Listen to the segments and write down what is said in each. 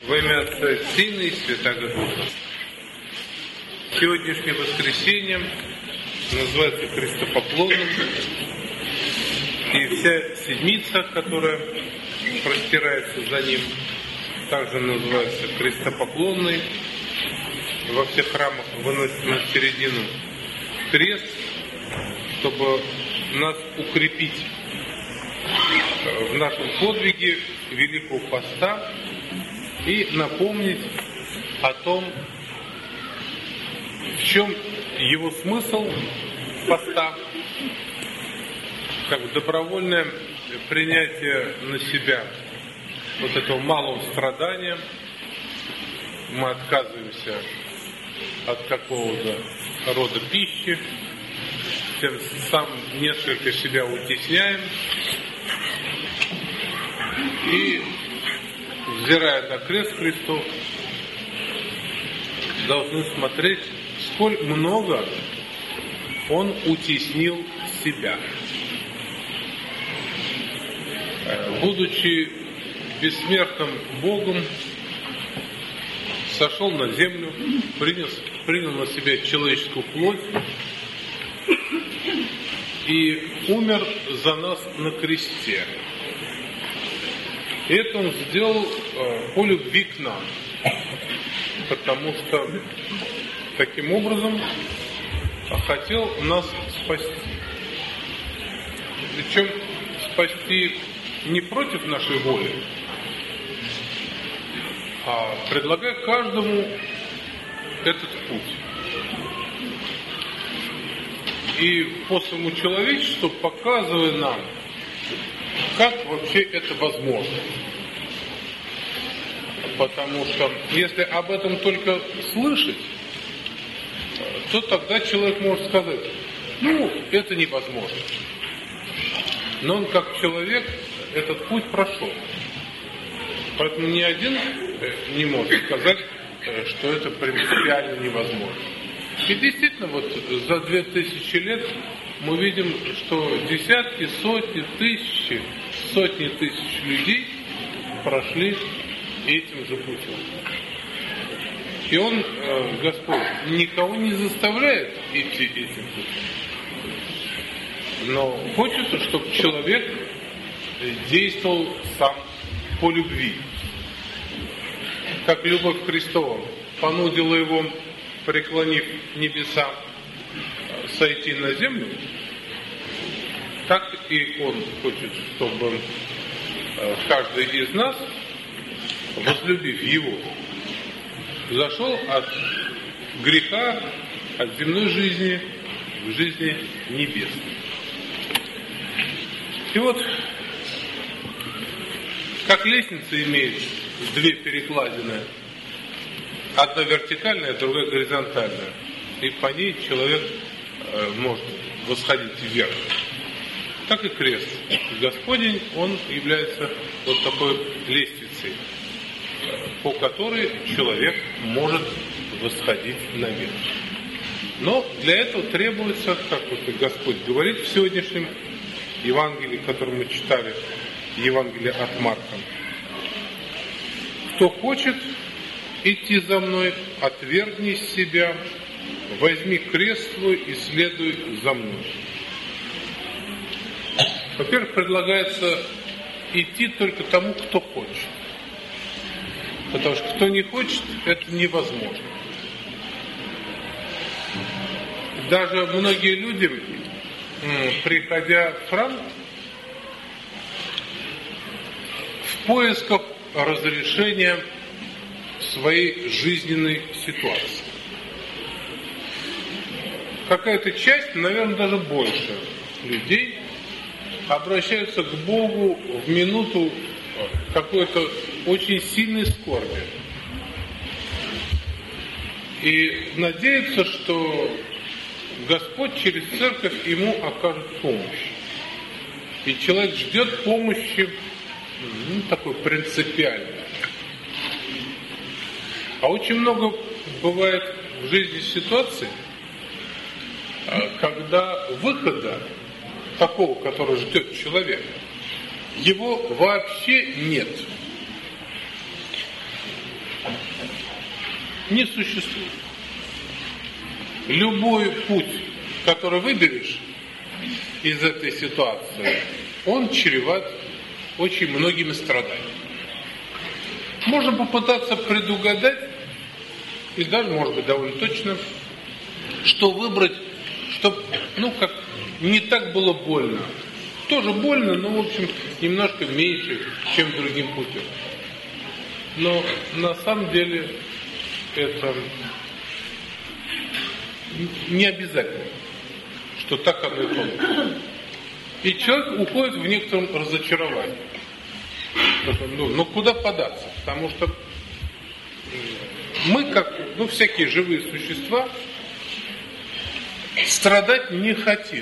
Во имя Отца и Сына и Святаго Духа. Сегодняшнее воскресенье называется Христопоклонным, и вся седмица, которая простирается за ним, также называется Христопоклонной. Во всех храмах выносят на середину крест, чтобы нас укрепить в нашем подвиге Великого Поста и напомнить о том, в чем его смысл поста, как добровольное принятие на себя вот этого малого страдания. Мы отказываемся от какого-то рода пищи, тем самым несколько себя утесняем и, взирая на крест Христов, должны смотреть, сколь много Он утеснил себя. Будучи бессмертным Богом, сошел на землю, принял на себя человеческую плоть и умер за нас на кресте. И это Он сделал по любви к нам, потому что таким образом хотел нас спасти. Причем спасти не против нашей воли, а предлагая каждому этот путь. И по своему человечеству показывая нам, как вообще это возможно. Потому что если об этом только слышать, то тогда человек может сказать, это невозможно. Но он как человек этот путь прошел. Поэтому ни один не может сказать, что это принципиально невозможно. И действительно, за 2000 лет мы видим, что десятки, сотни тысяч людей прошли этим же путем. И Он, Господь, никого не заставляет идти этим путем. Но хочется, чтобы человек действовал сам по любви. Как любовь Христова понудила его, преклонив небеса, сойти на землю, так и Он хочет, чтобы каждый из нас, возлюбив Его, зашел от греха, от земной жизни к жизни небесной. И как лестница имеет две перекладины, одна вертикальная, другая горизонтальная, и по ней человек может восходить вверх. Так и крест Господень, он является такой лестницей, по которой человек может восходить наверх. Но для этого требуется, как Господь говорит в сегодняшнем Евангелии, которое мы читали, Евангелие от Марка: кто хочет идти за мной, отвергни себя, возьми крест свой и следуй за мной. Во-первых, предлагается идти только тому, кто хочет. Потому что кто не хочет, это невозможно. Даже многие люди, приходя в храм, в поисках разрешения своей жизненной ситуации. Какая-то часть, наверное, даже больше людей обращаются к Богу в минуту какой-то очень сильной скорби и надеются, что Господь через церковь ему окажет помощь. И человек ждет помощи такой принципиальной. А очень много бывает в жизни ситуаций, когда выхода такого, который ждет человека, его вообще нет. не существует. Любой путь, который выберешь из этой ситуации, он чреват очень многими страданиями. Можно попытаться предугадать, и даже, может быть, довольно точно, что выбрать, чтобы, как не так было больно. Тоже больно, но, в общем, немножко меньше, чем другим путем. Но на самом деле это не обязательно, что так оно и получится. И человек уходит в некотором разочаровании. Куда податься? Потому что мы, как всякие живые существа, страдать не хотим.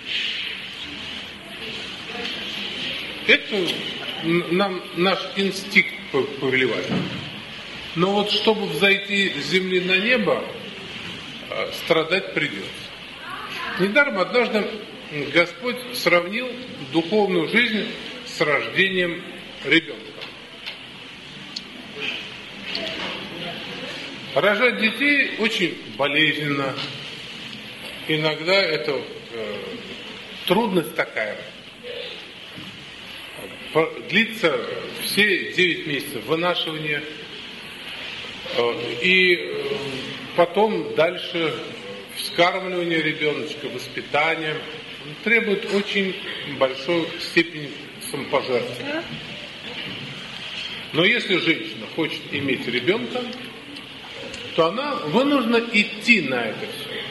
Это нам наш инстинкт повелевает. Но вот чтобы взойти с земли на небо, страдать придется. Недаром однажды Господь сравнил духовную жизнь с рождением ребенка. Рожать детей очень болезненно. Иногда это трудность такая. Длится все 9 месяцев вынашивания. И потом дальше вскармливание ребеночка, воспитание. Требует очень большой степени самопожертвования. Но если женщина хочет иметь ребенка, то она вынуждена идти на это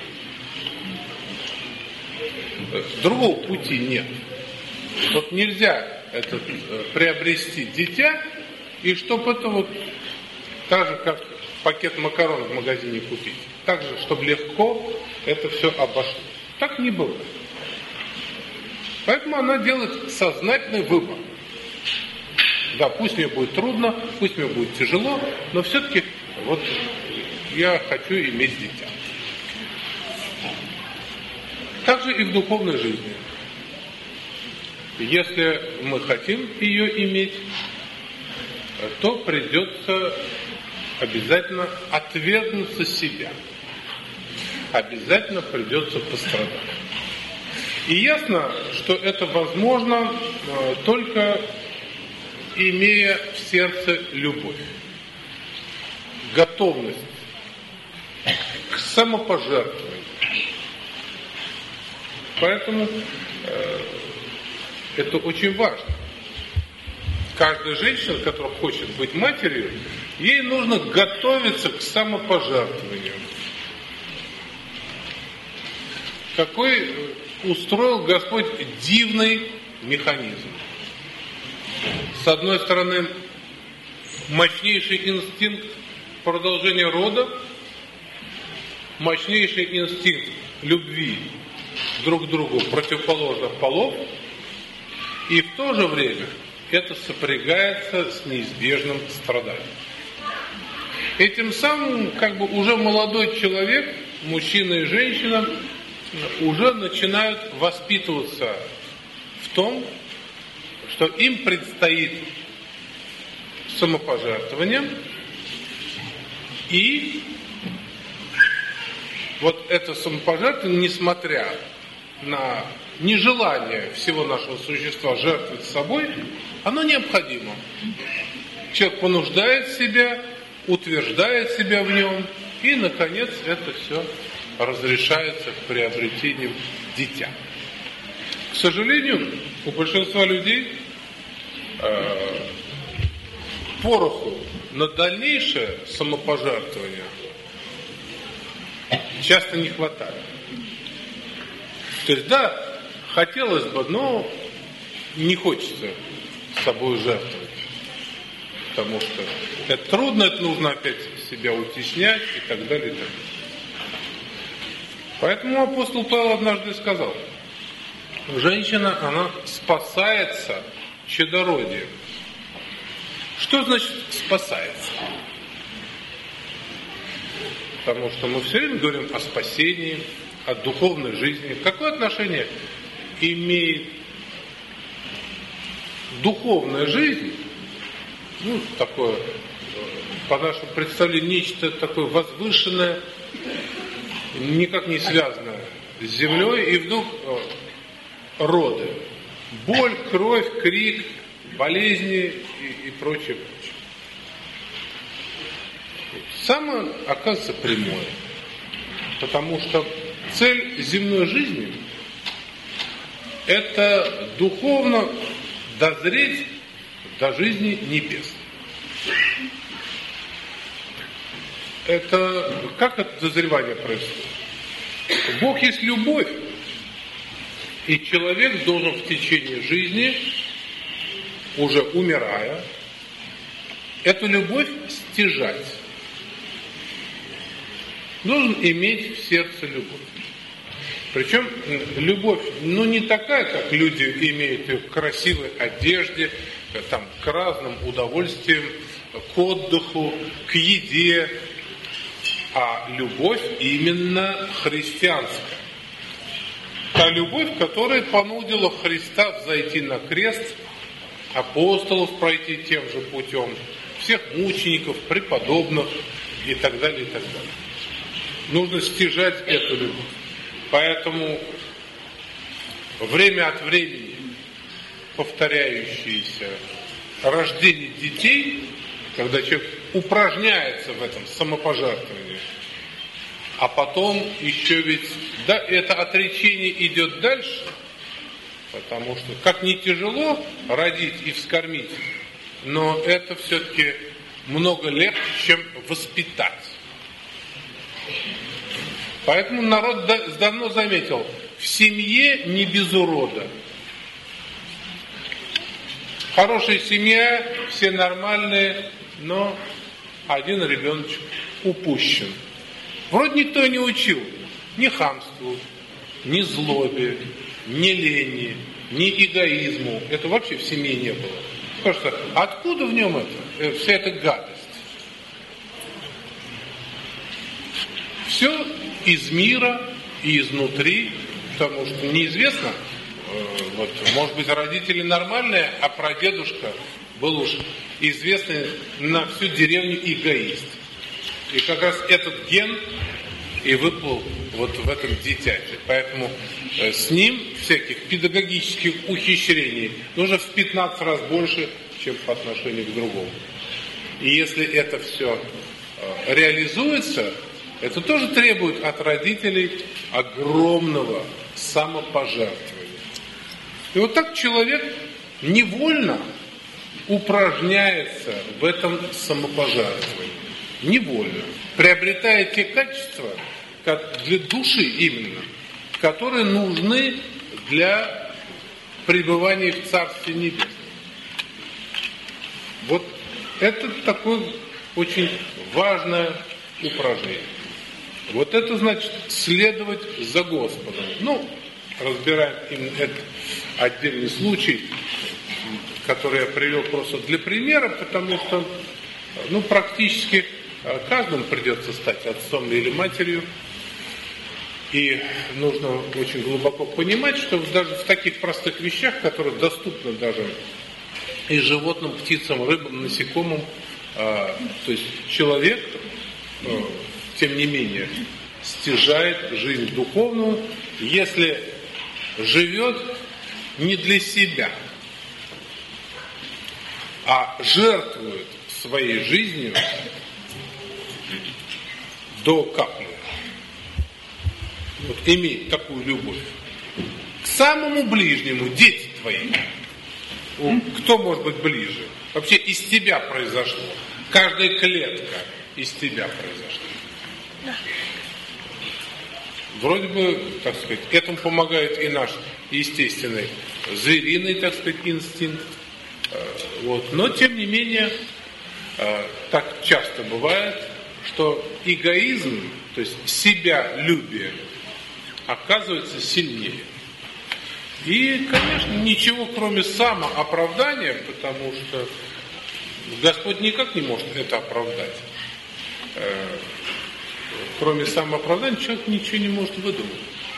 все. Другого пути нет. Вот нельзя приобрести дитя, и чтобы это так же, как пакет макарон в магазине купить. Так же, чтобы легко это все обошлось. Так не бывает. Поэтому она делает сознательный выбор. Да, пусть мне будет трудно, пусть мне будет тяжело, но все-таки я хочу иметь дитя. Так же и в духовной жизни. Если мы хотим ее иметь, то придется обязательно отвергнуться себя. Обязательно придется пострадать. И ясно, что это возможно только имея в сердце любовь, готовность к самопожертвованию. Поэтому это очень важно. Каждая женщина, которая хочет быть матерью, ей нужно готовиться к самопожертвованию. Какой устроил Господь дивный механизм. С одной стороны, мощнейший инстинкт продолжения рода, мощнейший инстинкт любви друг к другу противоположных полов, и в то же время это сопрягается с неизбежным страданием. И тем самым, уже молодой человек, мужчина и женщина, уже начинают воспитываться в том, что им предстоит самопожертвование, и это самопожертвование, несмотря на нежелание всего нашего существа жертвовать собой, оно необходимо. Человек понуждает себя, утверждает себя в нем, и, наконец, это все разрешается приобретением дитя. К сожалению, у большинства людей пороху на дальнейшее самопожертвование часто не хватает. То есть, да, хотелось бы, но не хочется собой жертвовать. Потому что это трудно, это нужно опять себя утеснять и так далее, и так далее. Поэтому апостол Павел однажды сказал: женщина, она спасается чадородием. Что значит спасается? Потому что мы все время говорим о спасении, о духовной жизни. Какое отношение имеет духовная жизнь, такое по нашему представлению, нечто такое возвышенное, никак не связанное с землей, и вдруг роды. Боль, кровь, крик, болезни и прочее. Самое, оказывается, прямое. Потому что цель земной жизни – это духовно дозреть до жизни небес. Это как это дозревание происходит? Бог есть любовь, и человек должен в течение жизни, уже умирая, эту любовь стяжать. Должен иметь в сердце любовь. Причем любовь, не такая, как люди имеют ее к красивой одежде, там, к разным удовольствиям, к отдыху, к еде, а любовь именно христианская. Та любовь, которая понудила Христа взойти на крест, апостолов пройти тем же путем, всех мучеников, преподобных и так далее, и так далее. Нужно стяжать эту любовь. Поэтому время от времени повторяющееся рождение детей, когда человек упражняется в этом самопожертвовании, а потом еще ведь, да, это отречение идет дальше, потому что как ни тяжело родить и вскормить, но это все-таки много легче, чем воспитать. Поэтому народ давно заметил, в семье не без урода. Хорошая семья, все нормальные, но один ребеночек упущен. Вроде никто и не учил ни хамству, ни злобе, ни лени, ни эгоизму. Это вообще в семье не было. Потому что откуда в нем это, вся эта гадость? Все из мира и изнутри, потому что неизвестно, может быть, родители нормальные, а прадедушка был уж известный на всю деревню эгоист. И как раз этот ген и выплыл вот в этом дитяте. Поэтому с ним всяких педагогических ухищрений нужно в 15 раз больше, чем по отношению к другому. И если это все реализуется, это тоже требует от родителей огромного самопожертвования. И вот так человек невольно упражняется в этом самопожертвовании. Невольно. Приобретая те качества, как для души именно, которые нужны для пребывания в Царстве Небесном. Вот это такое очень важное упражнение. Вот это значит следовать за Господом. Разбираем именно этот отдельный случай, который я привел просто для примера, потому что, практически каждому придется стать отцом или матерью. И нужно очень глубоко понимать, что даже в таких простых вещах, которые доступны даже и животным, птицам, рыбам, насекомым, то есть человек, тем не менее, стяжает жизнь духовную, если живет не для себя, а жертвует своей жизнью до капли. Вот имеет такую любовь к самому ближнему, дети твои. Кто может быть ближе? Вообще из тебя произошло. Каждая клетка из тебя произошла. Вроде бы, так сказать, этому помогает и наш естественный звериный, так сказать, инстинкт. Но, тем не менее, так часто бывает, что эгоизм, то есть себялюбие, оказывается сильнее. И, конечно, ничего кроме самооправдания, потому что Господь никак не может это оправдать. Кроме самооправдания человек ничего не может выдумать.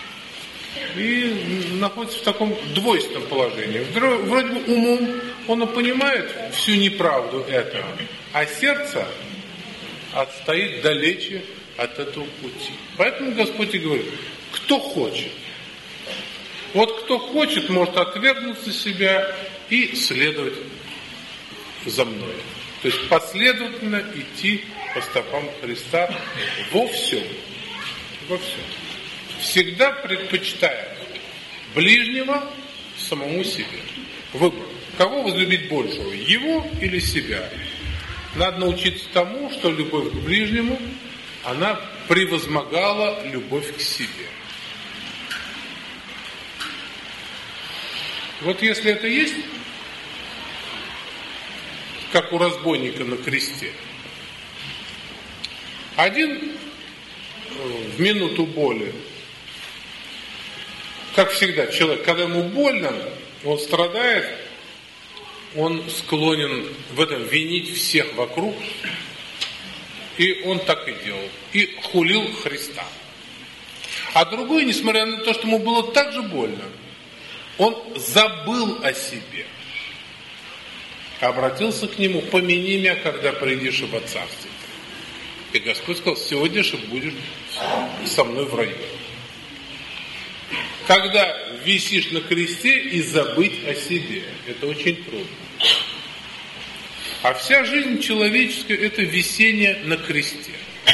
И находится в таком двойственном положении. Вроде бы умом он понимает всю неправду этого, а сердце отстоит далече от этого пути. Поэтому Господь и говорит, кто хочет. Вот кто хочет, может отвергнуться себя и следовать за мной. То есть последовательно идти по стопам Христа во всем. Во всем. Всегда предпочитая ближнего самому себе. Выбор. Кого возлюбить большего? Его или себя? Надо научиться тому, что любовь к ближнему, она превозмогала любовь к себе. Вот если это есть, как у разбойника на кресте, один в минуту боли, как всегда, человек, когда ему больно, он страдает, он склонен в этом винить всех вокруг, и он так и делал, и хулил Христа. А другой, несмотря на то, что ему было так же больно, он забыл о себе. Обратился к нему: помяни меня, когда придешь во царствие. И Господь сказал: сегодня же будешь со мной в раю. Когда висишь на кресте и забыть о себе, это очень трудно. А вся жизнь человеческая – это висение на кресте.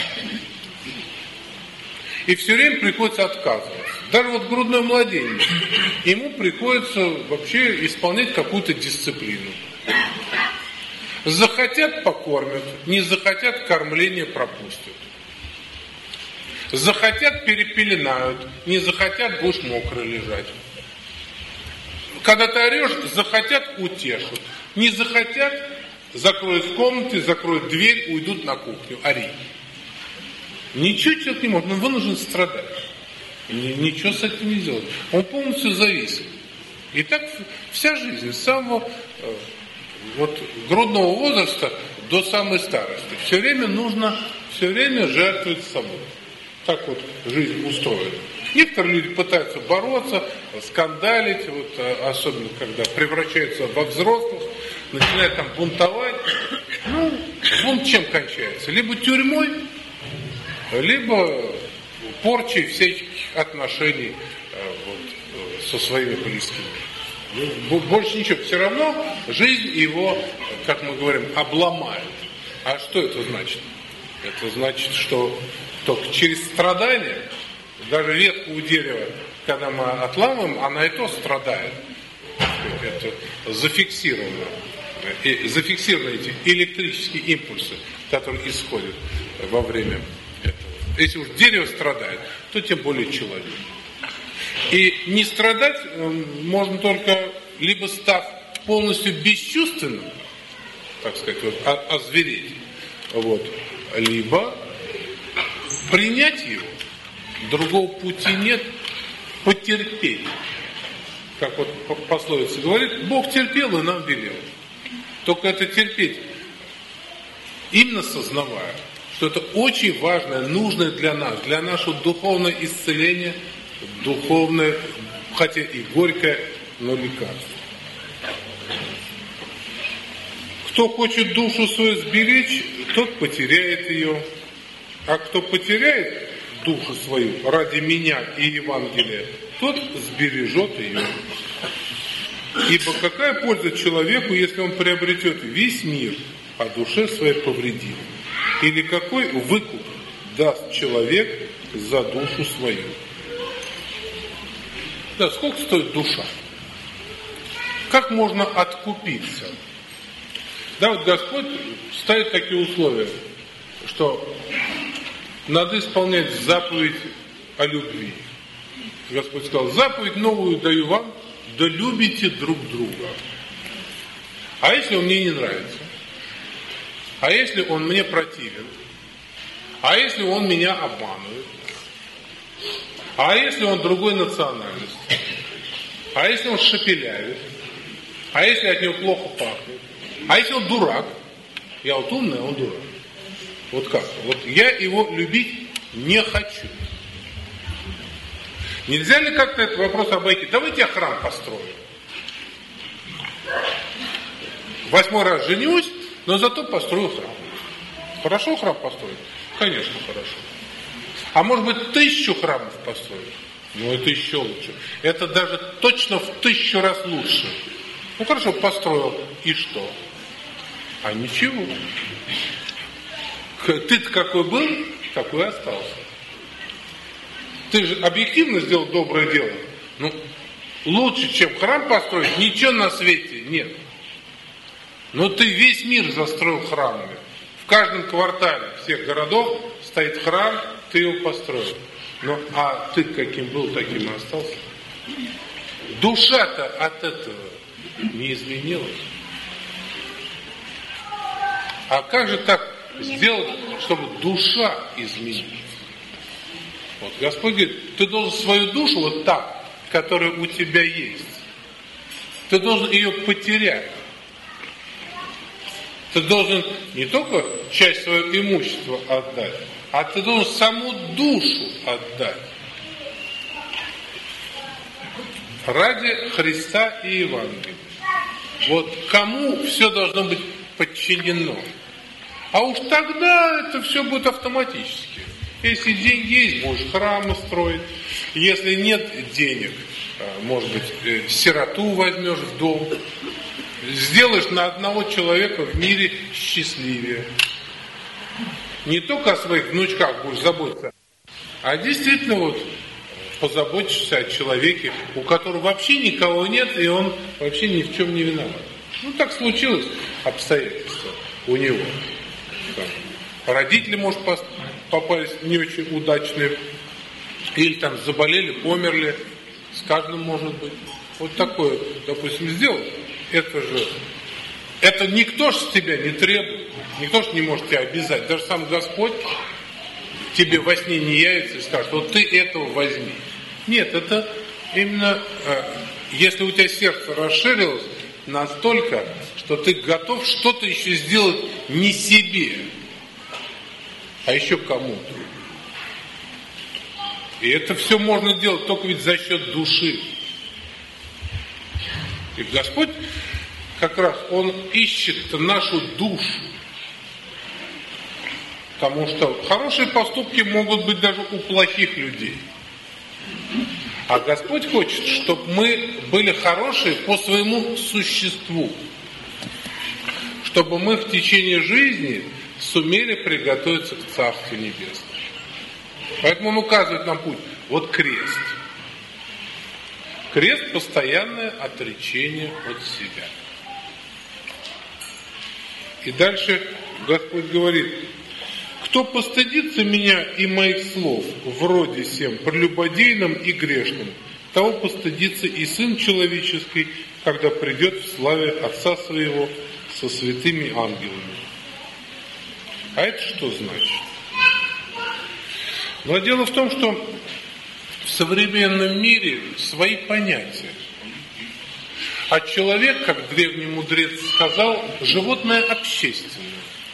И все время приходится отказываться. Даже вот грудной младенец, ему приходится вообще исполнять какую-то дисциплину. Захотят – покормят, не захотят – кормление пропустят. Захотят – перепеленают, не захотят – будешь мокрый лежать. Когда ты орешь, захотят – утешат, не захотят – закроют в комнате, закроют дверь, уйдут на кухню, ори. Ничего человек не может, он вынужден страдать. Ничего с этим не сделать. Он полностью зависит. И так вся жизнь, с самого грудного возраста до самой старости. Все время нужно жертвовать собой. Так вот жизнь устроена. Некоторые люди пытаются бороться, скандалить, особенно когда превращаются во взрослых, начинают там бунтовать. Бунт чем кончается? Либо тюрьмой, либо порчей всяких отношений со своими близкими. Больше ничего. Все равно жизнь его, как мы говорим, обломает. А что это значит? Это значит, что только через страдания, даже ветку у дерева, когда мы отламываем, она и то страдает. Это зафиксировано. И зафиксированы эти электрические импульсы, которые исходят во время этого. Если уж дерево страдает, то тем более человек. И не страдать можно только либо став полностью бесчувственным, так сказать, озвереть, либо принять его. Другого пути нет. Потерпеть. Как пословица говорит, Бог терпел и нам велел. Только это терпеть, именно сознавая, что это очень важное, нужное для нас, для нашего духовного исцеления, духовное, хотя и горькое, но лекарство. Кто хочет душу свою сберечь, тот потеряет ее. А кто потеряет душу свою ради меня и Евангелия, тот сбережет ее. Ибо какая польза человеку, если он приобретет весь мир, а душе своей повредит? Или какой выкуп даст человек за душу свою? Да, сколько стоит душа? Как можно откупиться? Да, вот Господь ставит такие условия, что надо исполнять заповедь о любви. Господь сказал: заповедь новую даю вам, да любите друг друга. А если он мне не нравится? А если он мне противен? А если он меня обманывает? А если он другой национальности? А если он шепелявит? А если от него плохо пахнет? А если он дурак? Я вот умный, а он дурак. Вот как? Вот я его любить не хочу. Нельзя ли как-то этот вопрос обойти? Давайте я храм построю. 8-й раз женюсь, но зато построю храм. Хорошо храм построить? Конечно, хорошо. А может быть 1000 храмов построить? Ну, это еще лучше. Это даже точно в 1000 раз лучше. Ну, хорошо, построил. И что? А ничего. Ты-то какой был, такой и остался. Ты же объективно сделал доброе дело. Ну, лучше, чем храм построить, ничего на свете нет. Но ты весь мир застроил храмами. В каждом квартале всех городов стоит храм, ты его построил. Ну, а ты каким был, таким и остался. Душа-то от этого не изменилась. А как же так сделать, чтобы душа изменилась? Вот Господь говорит, ты должен свою душу вот так, которая у тебя есть, ты должен ее потерять. Ты должен не только часть своего имущества отдать, а ты должен саму душу отдать. Ради Христа и Евангелия. Вот кому все должно быть подчинено. А уж тогда это все будет автоматически. Если деньги есть, будешь храмы строить. Если нет денег, может быть, сироту возьмешь в дом. Сделаешь на одного человека в мире счастливее. Не только о своих внучках будешь заботиться, а действительно вот позаботишься о человеке, у которого вообще никого нет, и он вообще ни в чем не виноват. Ну, так случилось обстоятельства у него. Там, родители, может, попались не очень удачные, или там заболели, померли, с каждым может быть. Вот такое, допустим, сделать. Это никто ж с тебя не требует, никто ж не может тебя обязать. Даже сам Господь тебе во сне не явится и скажет, вот ты этого возьми. Нет, это именно, если у тебя сердце расширилось настолько, что ты готов что-то еще сделать не себе, а еще кому-то. И это все можно делать только ведь за счет души. И Господь как раз, Он ищет нашу душу. Потому что хорошие поступки могут быть даже у плохих людей. А Господь хочет, чтобы мы были хорошие по своему существу. Чтобы мы в течение жизни сумели приготовиться к Царству Небесному. Поэтому Он указывает нам путь. Вот крест. Крест – постоянное отречение от себя. И дальше Господь говорит, кто постыдится меня и моих слов в роде сем, прелюбодейном и грешном, того постыдится и Сын Человеческий, когда придет в славе Отца Своего со святыми ангелами. А это что значит? Но дело в том, что в современном мире свои понятия. А человек, как древний мудрец сказал, животное общественное.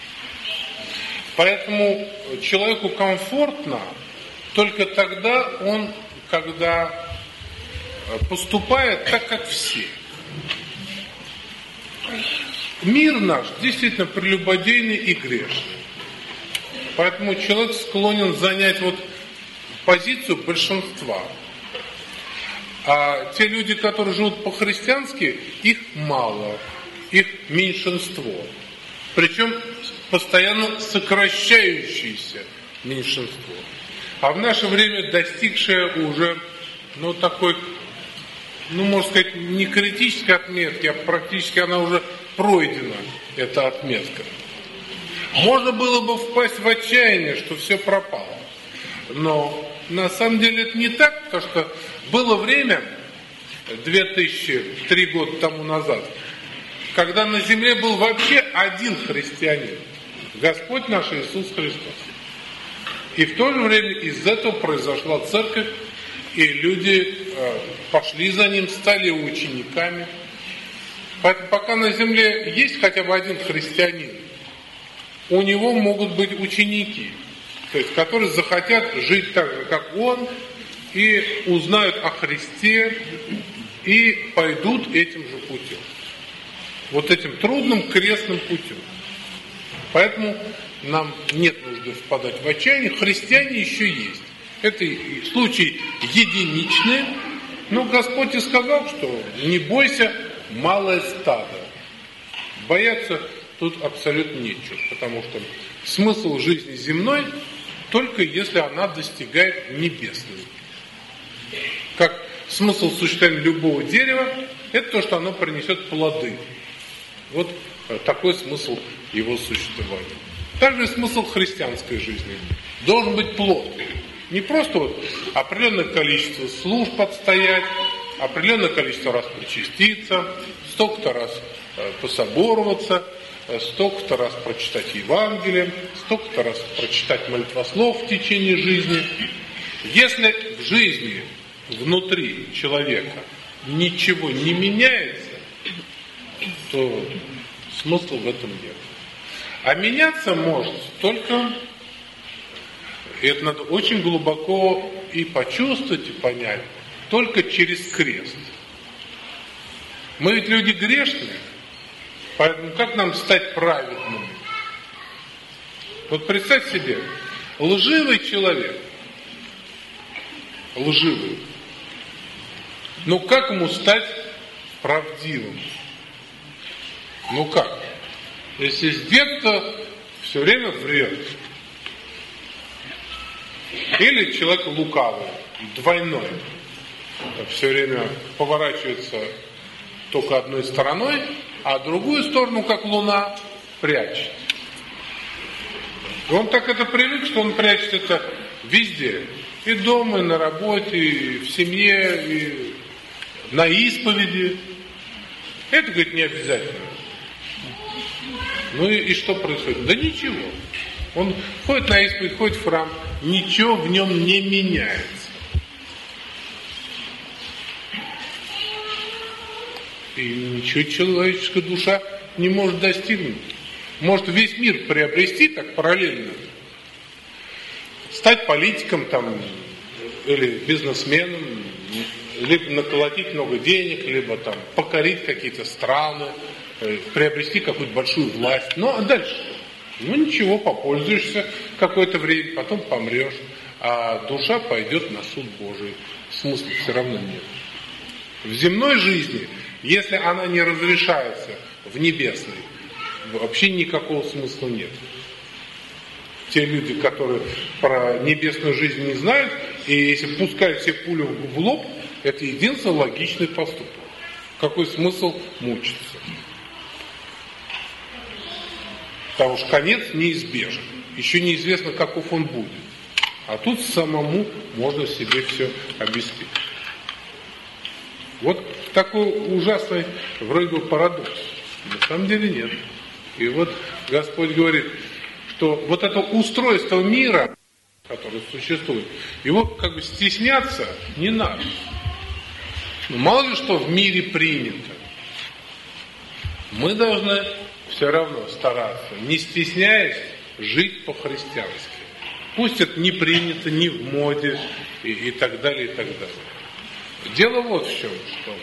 Поэтому человеку комфортно только тогда когда поступает так, как все. Мир наш действительно прелюбодейный и грешный. Поэтому человек склонен занять вот позицию большинства. А те люди, которые живут по-христиански, их мало, их меньшинство. Причем постоянно сокращающееся меньшинство. А в наше время достигшее уже, такой, можно сказать, не критической отметки, а практически она уже пройдена, эта отметка. Можно было бы впасть в отчаяние, что все пропало. Но на самом деле это не так, потому что было время, 2003 года тому назад, когда на земле был вообще один христианин, Господь наш Иисус Христос. И в то же время из этого произошла церковь, и люди пошли за ним, стали учениками. Поэтому пока на земле есть хотя бы один христианин, у него могут быть ученики, то есть, которые захотят жить так же, как он, и узнают о Христе, и пойдут этим же путем. Вот этим трудным крестным путем. Поэтому нам нет нужды впадать в отчаяние, христиане еще есть. Это случай единичный, но Господь и сказал, что не бойся, малое стадо. Бояться тут абсолютно нечего, потому что смысл жизни земной только если она достигает небесной. Как смысл существования любого дерева, это то, что оно принесет плоды. Вот такой смысл его существования. Также смысл христианской жизни. Должен быть плод. Не просто вот определенное количество служб отстоять, определенное количество раз причаститься, столько-то раз пособороваться, столько-то раз прочитать Евангелие, столько-то раз прочитать молитвослов в течение жизни. Если в жизни, внутри человека ничего не меняется, то смысла в этом нет. А меняться может только, и это надо очень глубоко и почувствовать, и понять, только через крест. Мы ведь люди грешные, поэтому как нам стать праведными? Вот представь себе, лживый человек, лживый, ну как ему стать правдивым? Ну как? Если с детства все время врет. Или человек лукавый, двойной. Все время поворачивается только одной стороной, а другую сторону, как луна, прячет. И он так это привык, что он прячет это везде. И дома, и на работе, и в семье, и на исповеди. Это, говорит, не обязательно. Ну и что происходит? Да ничего. Он ходит на исповедь, ходит в храм, ничего в нем не меняется. И ничего человеческая душа не может достигнуть. Может весь мир приобрести так параллельно. Стать политиком там, или бизнесменом, либо наколотить много денег, либо там покорить какие-то страны, приобрести какую-то большую власть. Ну а дальше? Ну ничего, попользуешься какое-то время, потом помрешь, а душа пойдет на суд Божий. Смысла все равно нет. В земной жизни, если она не разрешается в небесной, вообще никакого смысла нет. Те люди, которые про небесную жизнь не знают, и если пускают все пулю в лоб, это единственный логичный поступок. Какой смысл мучиться? Потому что конец неизбежен. Еще неизвестно, каков он будет. А тут самому можно себе все обеспечить. Вот такой ужасный вроде бы парадокс. На самом деле нет. И вот Господь говорит, что вот это устройство мира, которое существует, его как бы стесняться не надо. Но мало ли что в мире принято. Мы должны все равно стараться, не стесняясь, жить по-христиански. Пусть это не принято, не в моде и так далее, и так далее. Дело вот в чем, что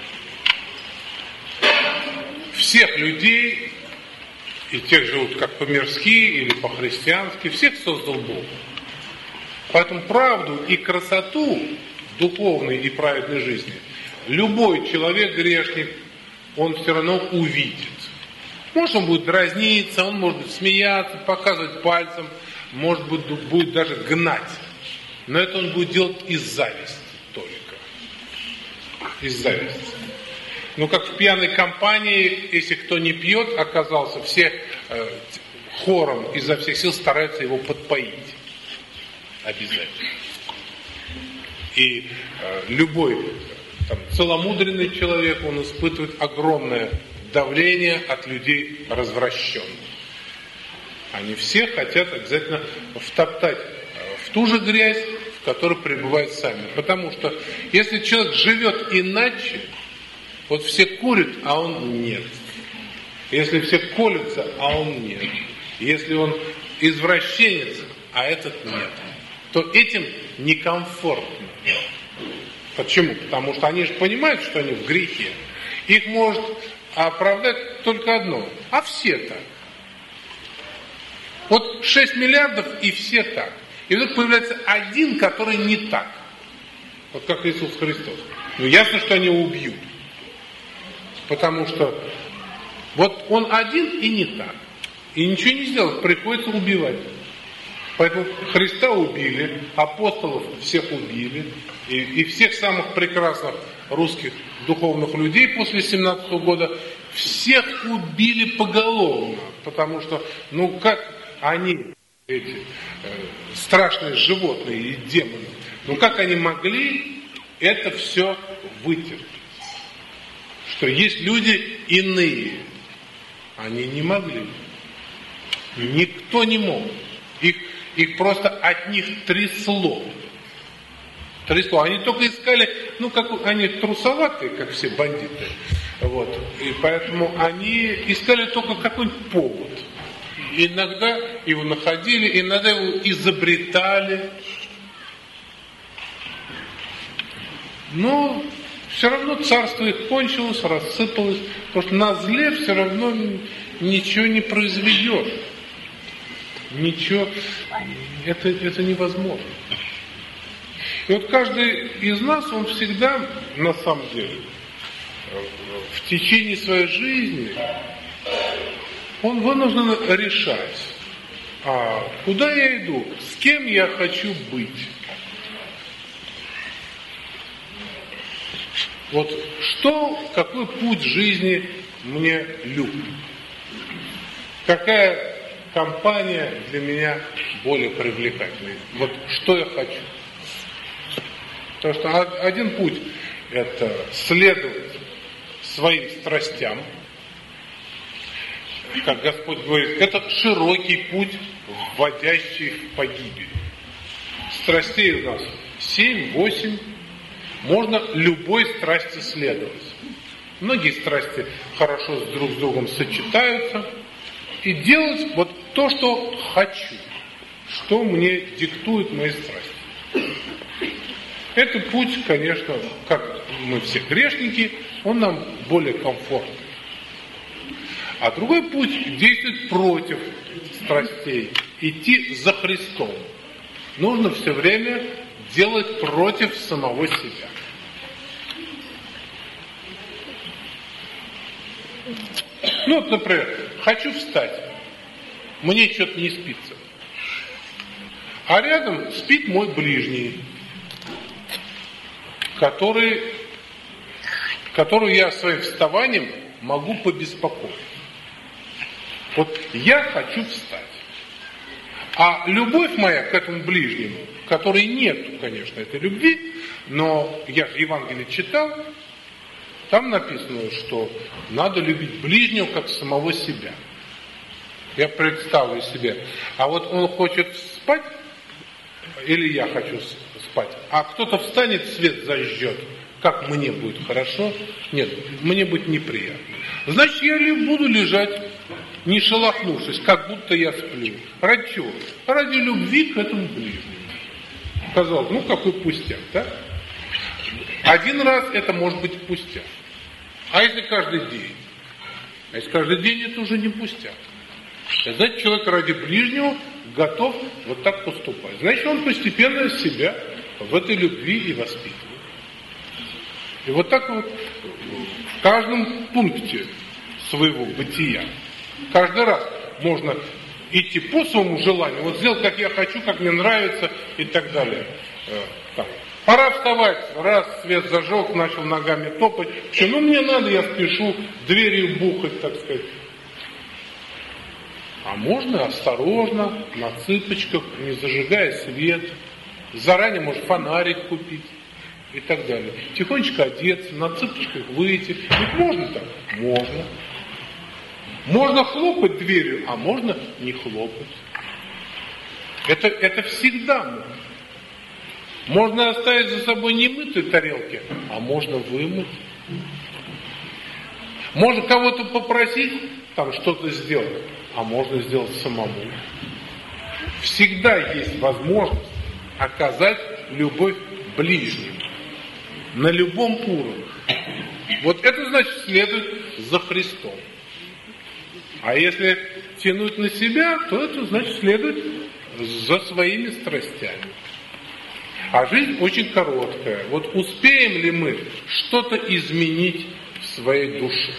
всех людей, и тех живут как по-мирски или по-христиански, всех создал Бог. Поэтому правду и красоту духовной и праведной жизни любой человек, грешник, он все равно увидит. Может, он будет дразниться, он может смеяться, показывать пальцем, может быть, будет даже гнать. Но это он будет делать из зависти только. Из зависти. Ну, как в пьяной компании, если кто не пьет, оказался, все хором изо всех сил стараются его подпоить. Обязательно. И любой целомудренный человек, он испытывает огромное давление от людей развращенных. Они все хотят обязательно втоптать в ту же грязь, в которой пребывают сами. Потому что если человек живет иначе, вот все курят, а он нет. Если все колются, а он нет. Если он извращенец, а этот нет, то этим некомфортно. Почему? Потому что они же понимают, что они в грехе. Их может оправдать только одно. А все так. Вот 6 миллиардов и все так. И вдруг появляется один, который не так. Вот как Иисус Христос. Ну ясно, что они его убьют. Потому что вот он один и не так. И ничего не сделать, приходится убивать. Поэтому Христа убили, апостолов всех убили, и всех самых прекрасных русских духовных людей после 17 года всех убили поголовно. Потому что, ну как они, эти страшные животные и демоны, ну как они могли это все вытерпеть? Что есть люди иные. Они не могли. Никто не мог. Их просто от них трясло. Они только искали, ну как они трусоватые, как все бандиты. Вот. И поэтому они искали только какой-нибудь повод. Иногда его находили, иногда его изобретали. Но все равно царство их кончилось, рассыпалось, потому что на зле все равно ничего не произведешь. Ничего, это невозможно. И вот каждый из нас, он всегда, на самом деле, в течение своей жизни, он вынужден решать, куда я иду, с кем я хочу быть. Вот какой путь жизни мне любит? Какая компания для меня более привлекательная? Вот что я хочу? Потому что один путь – это следовать своим страстям. Как Господь говорит, это широкий путь, вводящий в погибель. Страстей у нас 7-8. Можно любой страсти следовать. Многие страсти хорошо друг с другом сочетаются. И делать вот то, что хочу. Что мне диктует мои страсти. Этот путь, конечно, как мы все грешники, он нам более комфортный. А другой путь действует против страстей. Идти за Христом. Нужно все время делать против самого себя. Ну вот, например, хочу встать. Мне что-то не спится. А рядом спит мой ближний, которого я своим вставанием могу побеспокоить. Вот я хочу встать. А любовь моя к этому ближнему, которой нету, конечно, этой любви, но я в Евангелии читал, там написано, что надо любить ближнего как самого себя. Я представлю себе, а вот он хочет спать, или я хочу спать, а кто-то встанет, свет зажжет, как мне будет хорошо? Нет, мне будет неприятно. Значит, я буду лежать, не шелохнувшись, как будто я сплю. Ради чего? Ради любви к этому ближнему. Казалось, ну какой пустяк, да? Один раз это может быть пустяк. А если каждый день? А если каждый день, это уже не пустяк. Значит, человек ради ближнего готов вот так поступать. Значит, он постепенно себя в этой любви и воспитывает. И вот так вот в каждом пункте своего бытия, каждый раз можно идти по своему желанию, вот сделать, как я хочу, как мне нравится и так далее. Так. Пора вставать, раз свет зажег, начал ногами топать. Что, ну мне надо, я спешу дверью бухать, так сказать. А можно осторожно, на цыпочках, не зажигая свет. Заранее, может, фонарик купить и так далее. Тихонечко одеться, на цыпочках выйти. Ведь можно так? Можно. Можно хлопать дверью, а можно не хлопать. Это всегда можно. Можно оставить за собой немытые тарелки, а можно вымыть. Можно кого-то попросить там что-то сделать, а можно сделать самому. Всегда есть возможность оказать любовь ближнему. На любом уровне. Вот это значит следует за Христом. А если тянуть на себя, то это значит следует за своими страстями. А жизнь очень короткая. Вот успеем ли мы что-то изменить в своей душе?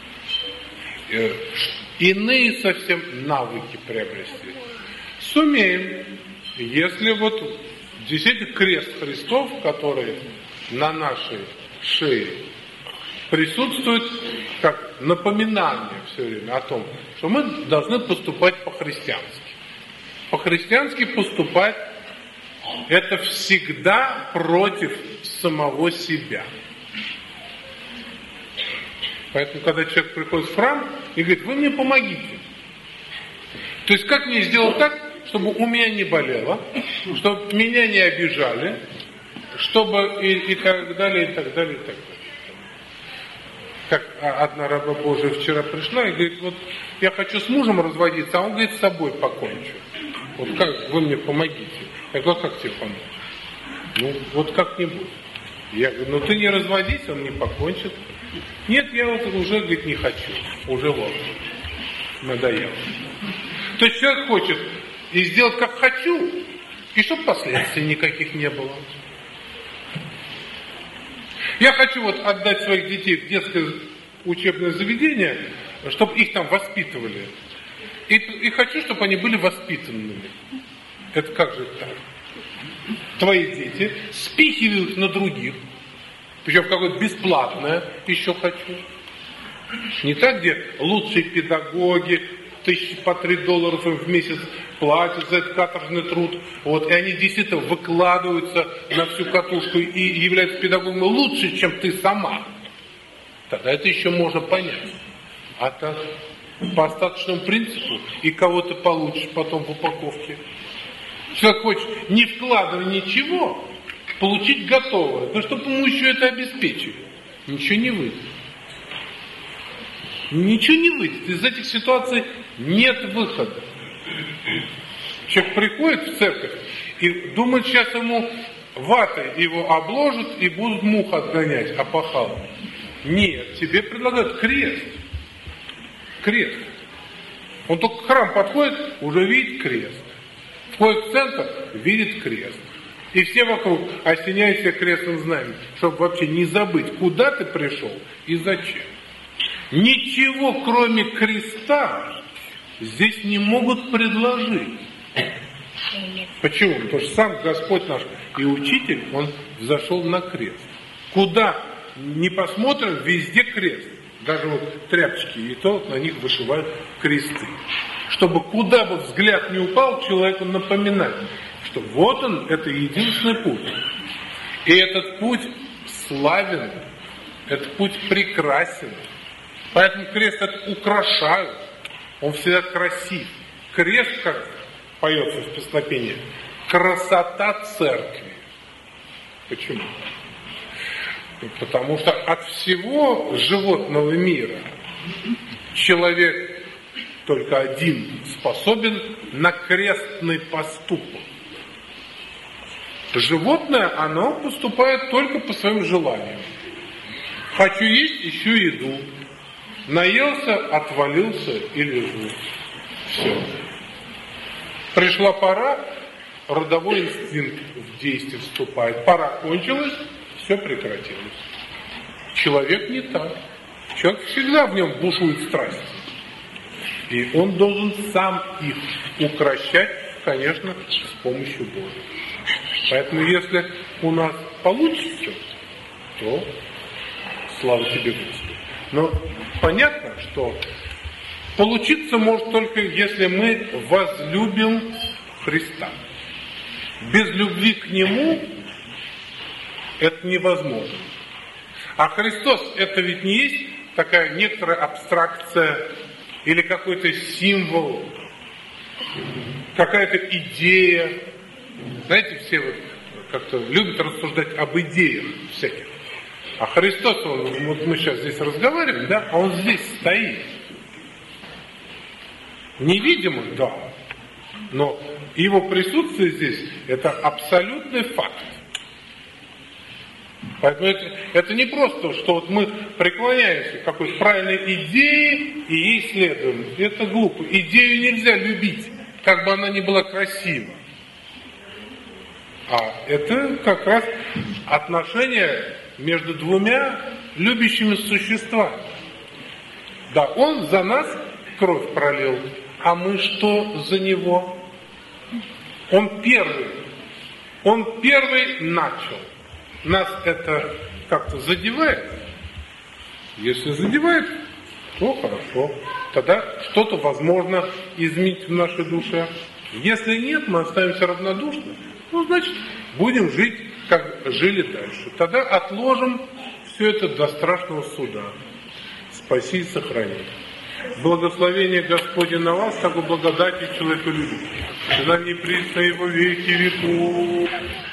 Иные совсем навыки приобрести. Сумеем, если вот действительно крест Христов, который на нашей шее присутствует как напоминание все время о том, что мы должны поступать по-христиански. По-христиански поступать — это всегда против самого себя. Поэтому, когда человек приходит в храм и говорит: вы мне помогите. То есть, как мне сделать так, чтобы у меня не болело, чтобы меня не обижали, чтобы и так далее, и так далее, и так далее. Как одна раба Божия вчера пришла и говорит: вот я хочу с мужем разводиться, а он говорит: с собой покончу. Вот как вы мне помогите? Я говорю: как тебе помочь? Ну, вот как-нибудь. Я говорю: ну ты не разводись, он не покончит. Нет, я вот уже, говорит, не хочу. Уже вот. Надоело. То есть человек хочет и сделать как хочу, и чтобы последствий никаких не было. Я хочу вот отдать своих детей в детское учебное заведение, чтобы их там воспитывали. И хочу, чтобы они были воспитанными. Это как же так? Твои дети спихивают на других. Причем какое-то бесплатное еще хочу. Не так, где лучшие педагоги, по $3 им в месяц платят за этот каторжный труд. Вот, и они действительно выкладываются на всю катушку и являются педагогами лучше, чем ты сама. Тогда это еще можно понять. А так, по остаточному принципу, и кого ты получишь потом в упаковке. Человек хочет, не вкладывая ничего, получить готовое. Но чтобы ему еще это обеспечить. Ничего не выйдет. Ничего не выйдет. Из этих ситуаций нет выхода. Человек приходит в церковь и думает, сейчас ему ватой его обложат и будут мух отгонять, опахал. Нет, тебе предлагают крест. Крест. Он только к храму подходит, уже видит крест. Входит в центр, видит крест. И все вокруг осеняют себя крестным знаменем, чтобы вообще не забыть, куда ты пришел и зачем. Ничего, кроме креста, здесь не могут предложить. Почему? Потому что сам Господь наш и Учитель, Он взошел на крест. Куда не посмотрим, везде крест. Даже вот тряпочки, и то на них вышивают кресты. Чтобы куда бы взгляд не упал, человеку напоминать, что вот он, это единственный путь. И этот путь славен, этот путь прекрасен. Поэтому крест это украшают, он всегда красив. Крест, как поется в песнопении, красота церкви. Почему? Потому что от всего животного мира человек только один способен на крестный поступок. Животное, оно поступает только по своим желаниям. Хочу есть, ищу еду. Наелся, отвалился и лежу. Все. Пришла пора, родовой инстинкт в действие вступает. Пора кончилась, все прекратилось. Человек не так. Человек всегда в нем бушует страсти. И он должен сам их укрощать, конечно, с помощью Бога. Поэтому если у нас получится, то слава тебе, Господи. Но понятно, что получиться может только, если мы возлюбим Христа. Без любви к Нему это невозможно. А Христос это ведь не есть такая некоторая абстракция или какой-то символ, какая-то идея. Знаете, все вот как-то любят рассуждать об идеях всяких. А Христос, вот мы сейчас здесь разговариваем, да, а Он здесь стоит. Невидимо, да, но Его присутствие здесь – это абсолютный факт. Поэтому это не просто, что вот мы преклоняемся к какой-то правильной идее и ей следуем. Это глупо. Идею нельзя любить, как бы она ни была красива. А это как раз отношения между двумя любящими существами. Да, он за нас кровь пролил, а мы что за него? Он первый начал. Нас это как-то задевает? Если задевает, то хорошо. Тогда что-то возможно изменить в нашей душе. Если нет, мы останемся равнодушны. Ну, значит, будем жить, как жили дальше. Тогда отложим все это до страшного суда. Спаси и сохрани. Благословение Господне на вас, как и благодати человеколюбия. И на непресно его веки веков.